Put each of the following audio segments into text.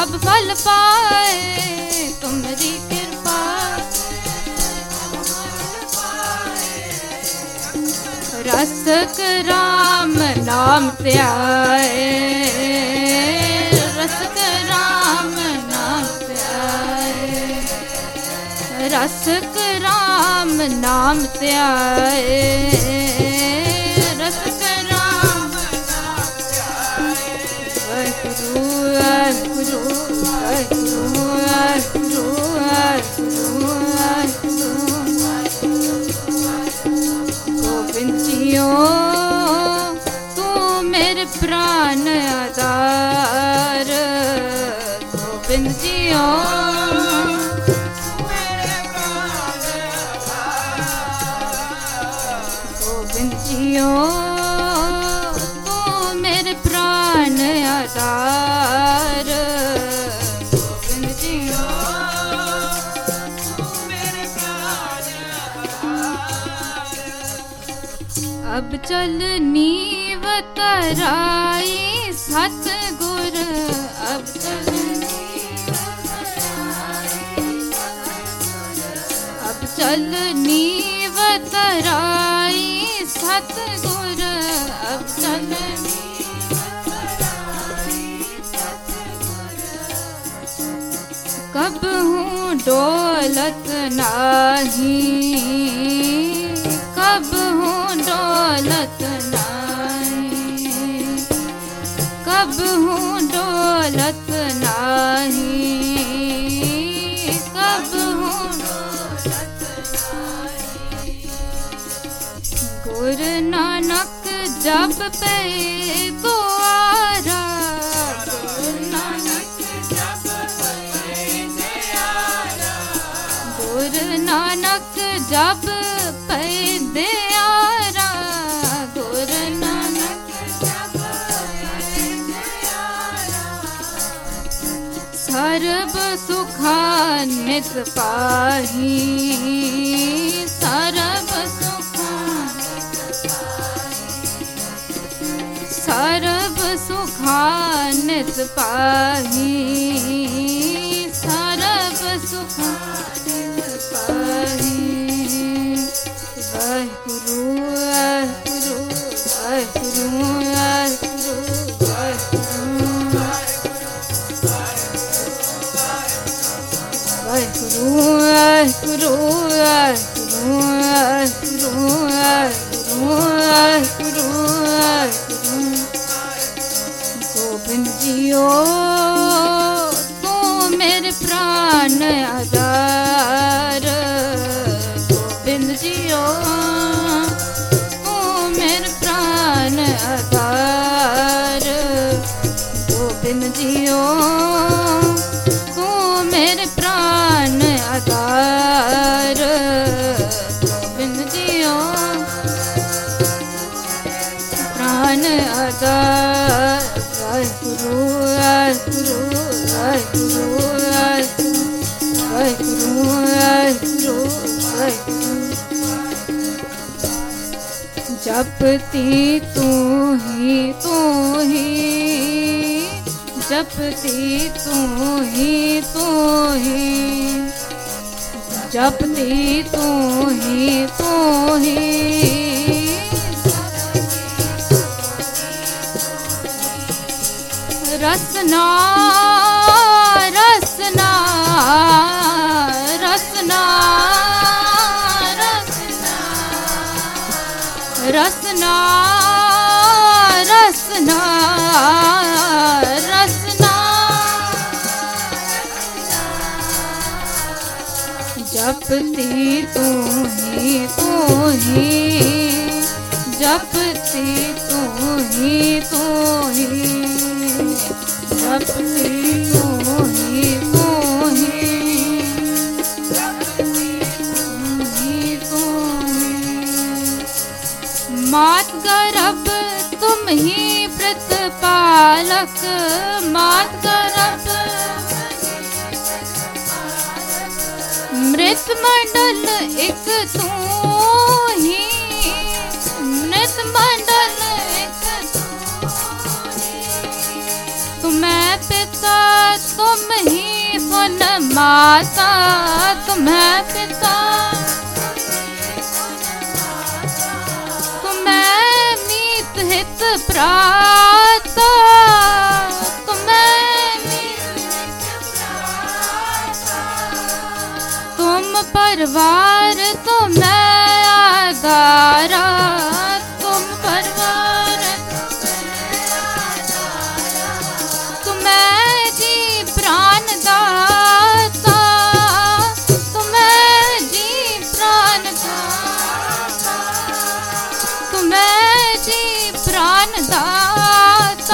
सब फल पाए तुम्हारी कृपा रसक राम नाम त्याए रसक राम नाम त्याए रसक राम नाम त्याए रसक राम नाम त्याए वाहिगुरु वाहिगुरु वाहिगुरु वाहिगुरु गोविंद जियो तू मेरे प्राण आधार गोविंद जियो गोविंद जियो तू मेरे प्राण आधार गोविंद जियो तू मेरे प्राण अब चल नीव तराई सतगुर अब चल अब चल नीव तराई सतगुर अब चल कब हूँ डोलत नाही कब हूँ डोलत नाही कब हूँ डोलत नाही कब हूँ डोलत नाही गुरु नानक जब पे द्वारा गुरु नानक जब पे द्वारा गुरु नानक जब पे दयारा गुरु नानक जब पे दयारा सर्व सुखान्वित पाही सर्व सर्व सुखान्वित पाही सर्व सुखान्वित पाही वाहिगुरु वाहिगुरु वाहिगुरु वाहिगुरु वाहिगुरु वाहिगुरु वाहिगुरु गोविंद जियो तू मेरे प्राण आधार गोविंद जियो तू मेरे प्राण आधार गोविंद जियो तू मेरे प्राण आधार गोविंद जियो प्राण आधार वाहिगुरु वाहिगुरु वाहिगुरु वाहिगुरु वाहिगुरु वाहिगुरु जपती तू ही जपती तू ही जपती तू ही रसना रसना रसना रसना रसना रसना जपती तू ही जपती तू ही जपती तू ही मात गर्भ तुम ही प्रतिपालक मात गर्भ मृत मंडल एक तू ही मृत मंडल एक तू मैं पिता तो तुम ही सुन माता, तुम्हें पिता, तुम्हें मीत हित प्राता, तुम्हें तुम परिवार, तुम्हें आधारा, तुम परिवार, तुम्हें जी प्राण दाता, तुम्हें जी प्राण दाता, तुम्हें जी प्राण दाता,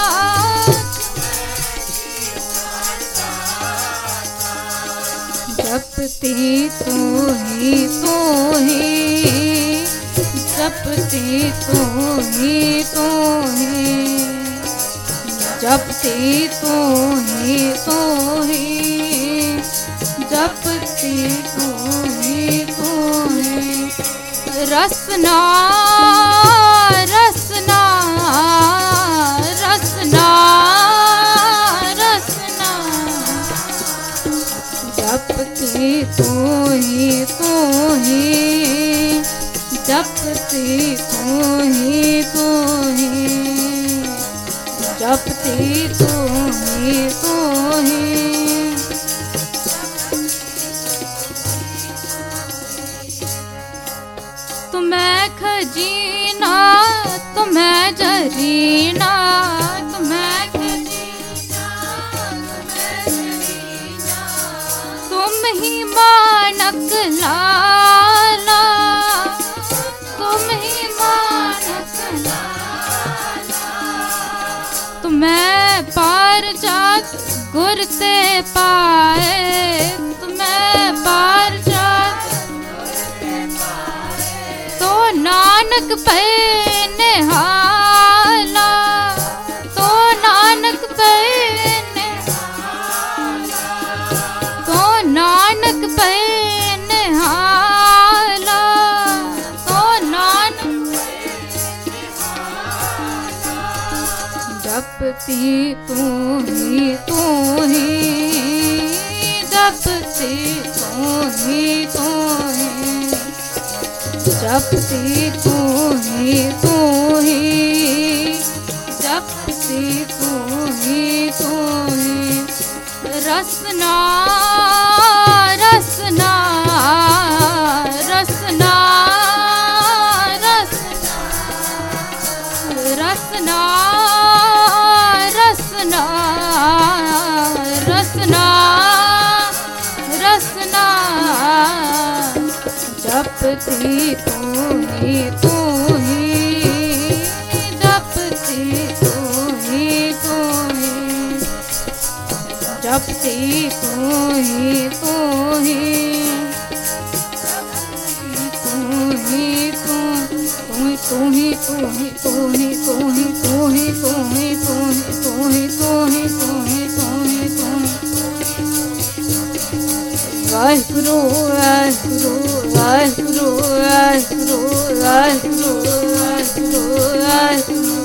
जपती तू ही, तू ही, जपती तू ही, तू ही, जपती तू ही, तू ही, जपती तू ही, तू ही, रसना, रसना, रसना, रसना, जपती तू ही, तू ही, जपती तू ही, तू ही, जपती तू ही, तू ही, तुम्हें खजीना, तुम्हें जरीना, तुम्हें खजीना, तुम्हें जरीना, तुम ही मानक लाला, तुम ही मानक लाला, तुम्हें पार जात गुर ते पाए, तुम्हें पार जात तो नानक पे निहाला, तो नानक पे निहाला, तो नानक पे निहाला, तो नानक जपती तू ही, तू ही, जपती तू ही, तू ही, जपती तू ही, तू ही, जपती तू ही, तू ही, रसना, रसना, रसना, रसना, रसना, रसना, रसना, रसना, जपती तू ही, तू ही, जपती तू ही, तू ही, जपती तू ही, तू ही, तू ही, तू ही, तू ही, तू ही, तू ही, तू ही, तू ही, तू ही, तू ही, तू ही, तू ही, तू ही, तू वाहिगुरु, वाहिगुरु, वाहिगुरु, वाहिगुरु, वाहिगुरु, वाहिगुरु, वाहिगुरु,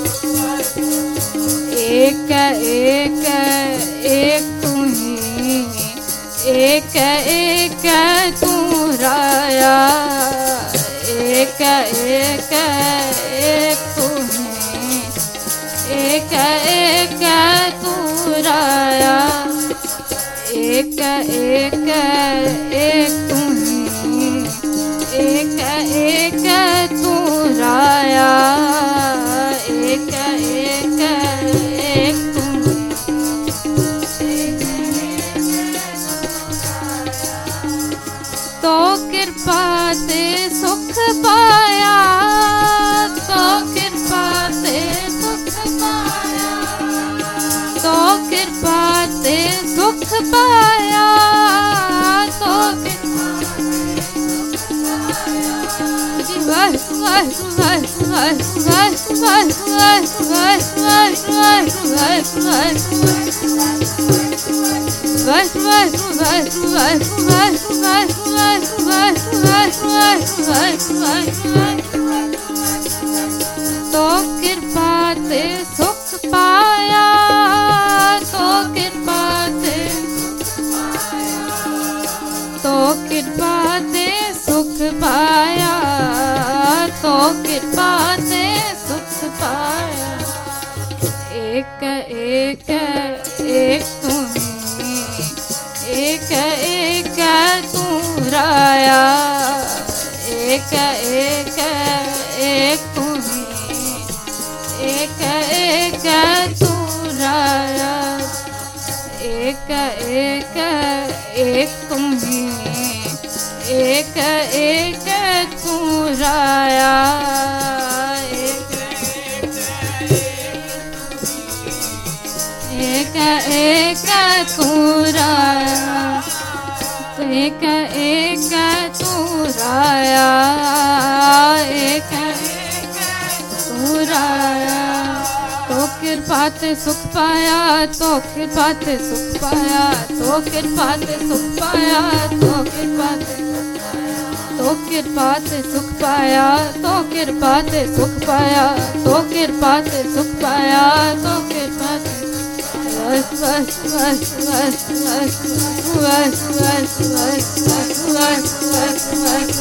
एक एक एक तू ही, एक एक तू राया, एक एक एक तू ही, एक एक तू राया, एक एक एक तू ही, एक एक तू राया, एक एक एक तू, तो कृपा ते सुख पाया, तो कृपा ते सुख पाया, तो कृपा ते सुख पाया, तो तो कृपा ते सुख पाया, तो कृपा ते एक एक तुम्ही, एक एक तू राया, एक एक एक तुम्ही, एक एक तू राया, एक एक एक तुम्ही, एक एक तू राया, एक एक तू राया, एक एक तू राया, एक तू राया। तो कृपा ते सुख पाया, तो कृपा ते सुख पाया, तो कृपा ते सुख पाया, तो कृपा ते तो कृपा ते सुख पाया, तो कृपा ते सुख पाया, तो कृपा ते सुख पाया, तो कृपा ते बस बस बस बस बस बस बस बस बस बस बस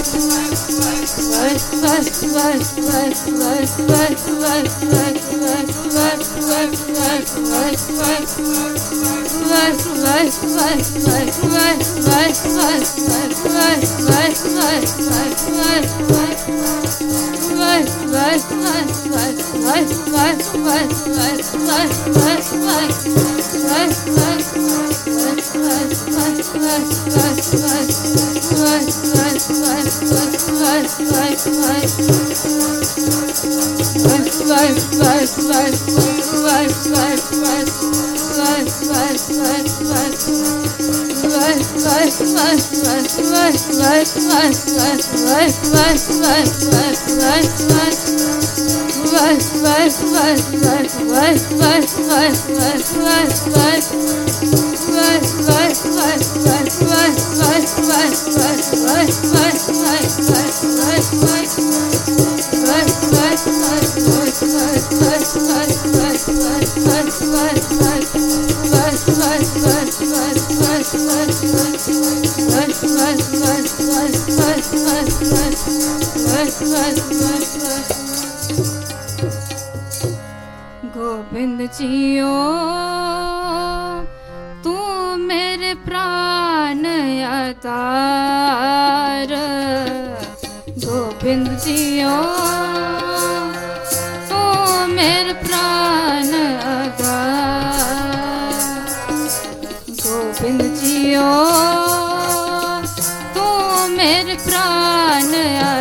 गोविंद जियो तू मेरे प्राण आधार, गोविंद जियो तू मेरे प्राण आधार, गोविंद जियो तू मेरे प्राण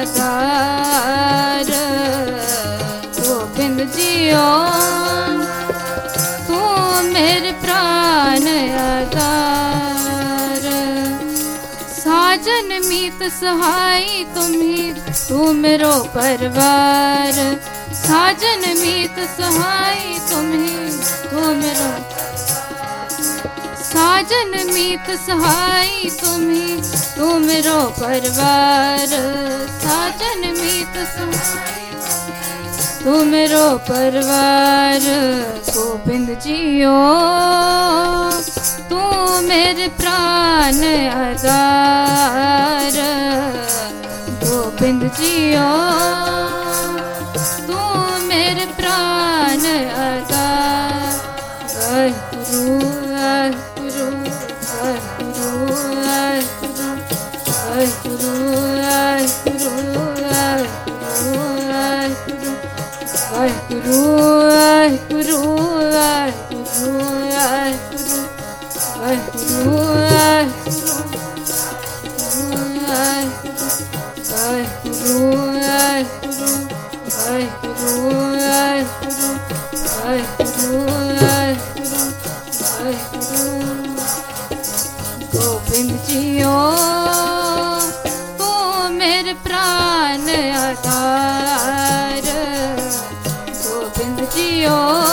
आधार, गोविंद जियो तू मेरे प्राण आधार। साजन मीत सहाय तुम्ही, तू मेरो परिवार, साजन मीत सहाय तुम्ही, तू मेरो साजन मीत सहाय तुम्ही, तू मेरो परिवार, साजन मीत सहाय तू मेरो परिवार, गोविंद जियो तू मेरे प्राण आधार, गोविंद जियो तू मेरे प्राण आधार। वाहिगुरु वाहिगुरु वाहिगुरु वाहिगुरु वाहिगुरु वाहिगुरु वाहिगुरु वाहिगुरु वाहिगुरु गोविंद जियो तू मेरे प्राण आधार, गोविंद जियो